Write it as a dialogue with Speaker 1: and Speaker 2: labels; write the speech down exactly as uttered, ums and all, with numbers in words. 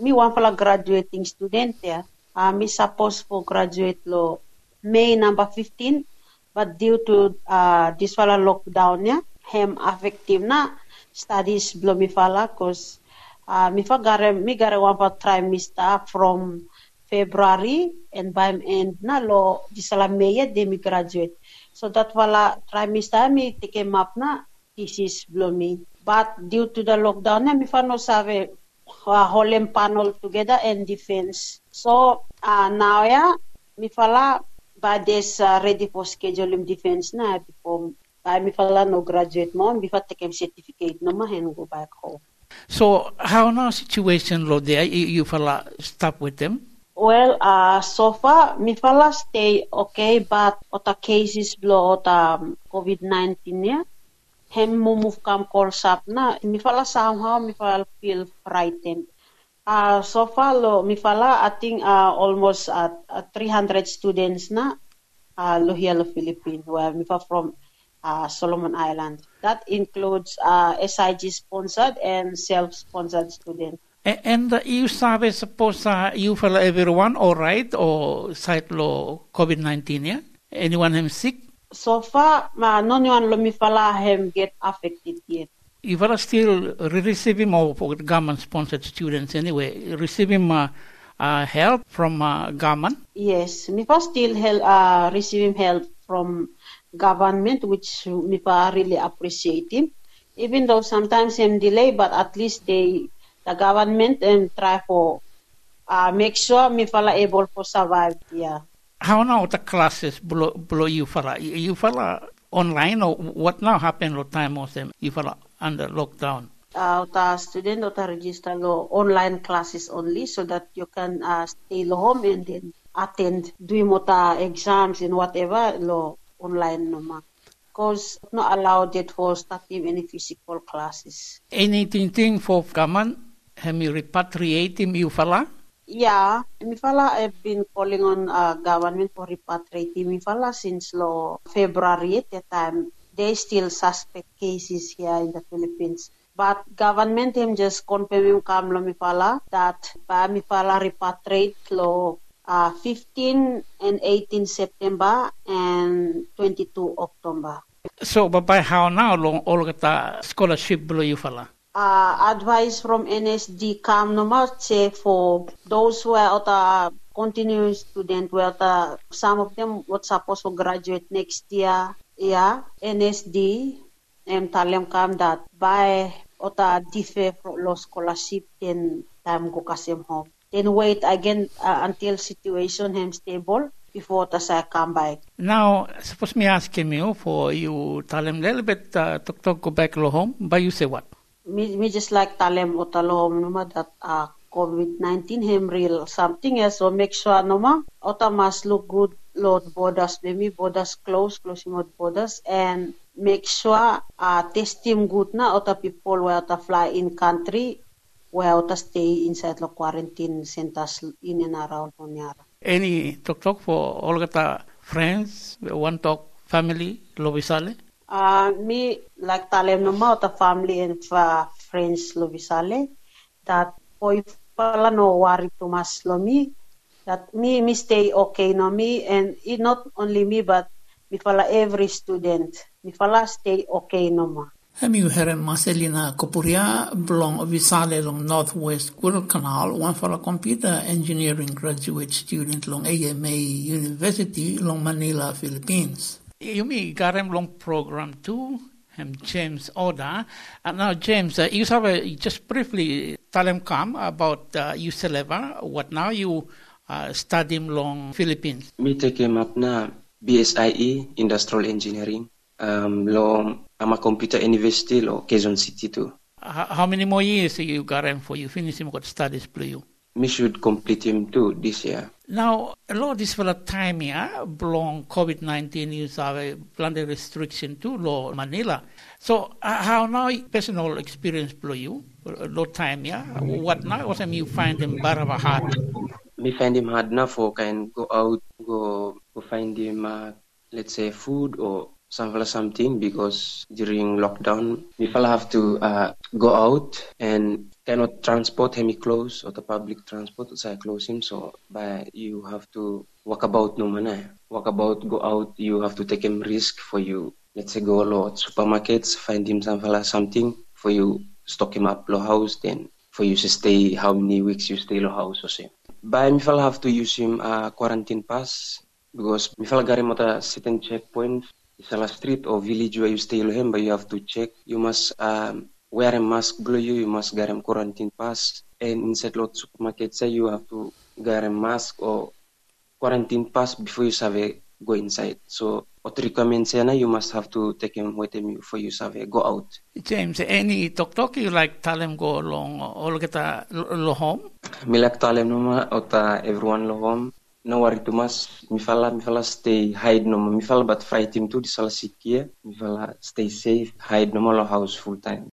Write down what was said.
Speaker 1: me one for graduating student ya. Uh, me supposed for graduate lo May number fifteen, but due to uh, this fala lockdown ya, hem effective na studies blo mi fala cause uh, mi fa gare mi gare one for trimester from February and by end na lo disala May de mi graduate. So that fala trimester mi take map na thesis blo mi. But due to the lockdown na mi fa no save uh, holem panel together and defense. So uh, now ya mi fala by this uh, ready for scheduling defense na before by mi fala no graduate mo before take certificate no ma and go back home.
Speaker 2: So how now situation lo there you, you fala stop with them?
Speaker 1: Well, uh, so far, mi fala stay okay, but ota cases blow ota um, COVID nineteen ya. Hem mo move kam calls up na. Mi fala somehow mi fala feel frightened. Uh, so far lo mi fala I think uh, almost at uh, three hundred students na uh, lo here lo Philippines where mi fala from uh, Solomon Islands. That includes uh, S I G sponsored and self-sponsored students.
Speaker 2: And uh, you sabi suppose uh, you fala everyone all right or site lo COVID nineteen yeah? Anyone him sick?
Speaker 1: So far, uh, no one lo mi fala him get affected yet.
Speaker 2: You fala still receiving more for government sponsored students anyway, receiving uh, uh, help from uh, government?
Speaker 1: Yes, mi fa still help, uh, receiving help from government, which mi fa really appreciate him. Even though sometimes him delay, but at least they the government and try for uh, make sure me fala able to survive. Yeah.
Speaker 2: How now the classes below, below you fala? You fala online or what now happen lo time of them? You fala under lockdown?
Speaker 1: Uh, the student or the register lo online classes only so that you can uh, stay lo home and then attend do mo ta exams and whatever lo online no ma. Because not allowed yet for starting any physical classes.
Speaker 2: Anything for government? Have you repatriate him, you fala?
Speaker 1: Yeah, mi fala I've been calling on uh, government for repatriating mi fala since lo February at the time. They still suspect cases here in the Philippines. But government him just confirming kam lo mi fala that pa mi fala repatriate lo uh, fifteen and eighteen September and twenty-two October.
Speaker 2: So, but by how now long all the scholarship below you fala?
Speaker 1: Uh, advice from N S D come no much for those who are the continuing student where the, some of them were supposed to graduate next year. Yeah, N S D and talem come that by ota defer lo scholarship then time go kasem home. Then wait again uh, until situation him stable before the say come back.
Speaker 2: Now, suppose me asking you for you talem little bit uh, talk talk go back lo home, but you say what?
Speaker 1: Me, me just like talem o talom no ma that uh, COVID nineteen him real something else so make sure no ma ota must look good load borders maybe borders close close mode borders and make sure uh, test him good na ota people where ota fly in country where ota stay inside the quarantine centers in and around Honiara.
Speaker 2: Any talk talk for all the friends one talk family Lovisale?
Speaker 1: Uh, me like talem no ma the family and uh, friends Lovisale that boy pala no worry too much lo me that me me stay okay no me and it not only me but me fala every student me fala stay okay no ma.
Speaker 3: Hemi heren Marcelina Copuria belong Visale long Northwest Guadalcanal one for a computer engineering graduate student long A M A University long Manila, Philippines.
Speaker 2: You mean Garem long program too? I'm James Oda. And now James, uh, you have a, just briefly tell them come about uh, U C L E V A. What now you uh, study long Philippines?
Speaker 4: Me take him up na B S I E Industrial Engineering. Um, long I'm a computer university lo Quezon City too.
Speaker 2: How, how many more years you got in for you finish him got studies play you?
Speaker 4: Me should complete him too this year.
Speaker 2: Now a lot of this for the time yeah, belong COVID nineteen you have a plenty restriction to law Manila. So uh, how now personal experience play you? A lot time yeah. What now was you find him baraba hard?
Speaker 4: Me find him hard now for can go out go go find him uh, let's say food or something because during lockdown, people have to uh, go out and cannot transport heavy clothes or the public transport saya close him. So by you have to walk about no mana. Walk about, go out, you have to take him risk for you. Let's say go lo supermarkets, find him something for you, stock him up lo house, then for you to stay how many weeks you stay lo house or so. By mifal have to use him a uh, quarantine pass because mifal gari mota certain checkpoint, isala street or village where you stay lo him, but you have to check. You must um, wear a mask below you. You must get a quarantine pass, and inside lot supermarket say you have to get a mask or quarantine pass before you save go inside. So what recommend say na you must have to take him with him before you save go out.
Speaker 2: James, any talk talk you like tell him go along all get a lo home?
Speaker 4: Me like tell him no ma ota everyone lo home. No worry too much. Mi fala mi fala stay hide no ma mi fala but fight him too di sala sikia. Mi fala stay safe hide no ma lo house full time.